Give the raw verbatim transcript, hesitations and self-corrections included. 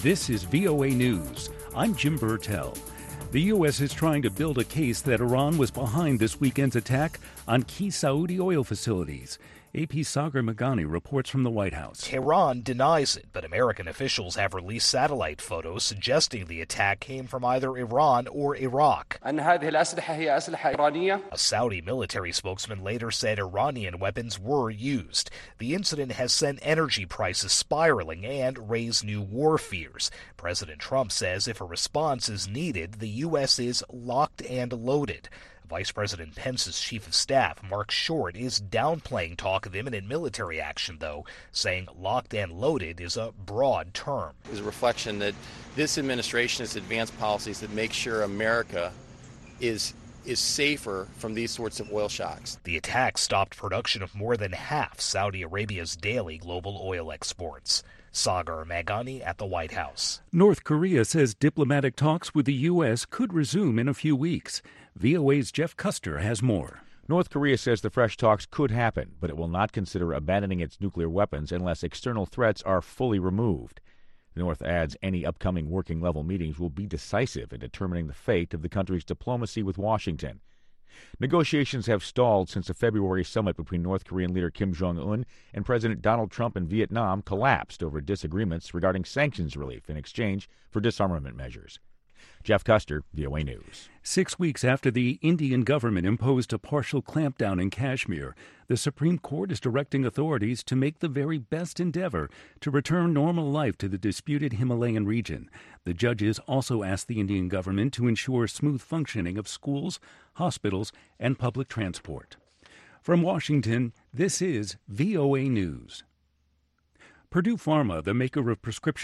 This is V O A News. I'm Jim Burtell. The U S is trying to build a case that Iran was behind this weekend's attack on key Saudi oil facilities. A P's Sagar Meghani reports from the White House. Tehran denies it, but American officials have released satellite photos suggesting the attack came from either Iran or Iraq. A Saudi military spokesman later said Iranian weapons were used. The incident has sent energy prices spiraling and raised new war fears. President Trump says if a response is needed, the U S is locked and loaded. Vice President Pence's chief of staff, Mark Short, is downplaying talk of imminent military action, though, saying locked and loaded is a broad term. It is a reflection that this administration has advanced policies that make sure America is is safer from these sorts of oil shocks. The attack stopped production of more than half Saudi Arabia's daily global oil exports. Sagar Meghani at the White House. North Korea says diplomatic talks with the U S could resume in a few weeks. V O A's Jeff Custer has more. North Korea says the fresh talks could happen, but it will not consider abandoning its nuclear weapons unless external threats are fully removed. The North adds any upcoming working-level meetings will be decisive in determining the fate of the country's diplomacy with Washington. Negotiations have stalled since a February summit between North Korean leader Kim Jong-un and President Donald Trump in Vietnam collapsed over disagreements regarding sanctions relief in exchange for disarmament measures. Jeff Custer, V O A News. Six weeks after the Indian government imposed a partial clampdown in Kashmir, the Supreme Court is directing authorities to make the very best endeavor to return normal life to the disputed Himalayan region. The judges also asked the Indian government to ensure smooth functioning of schools, hospitals, and public transport. From Washington, this is V O A News. Purdue Pharma, the maker of prescription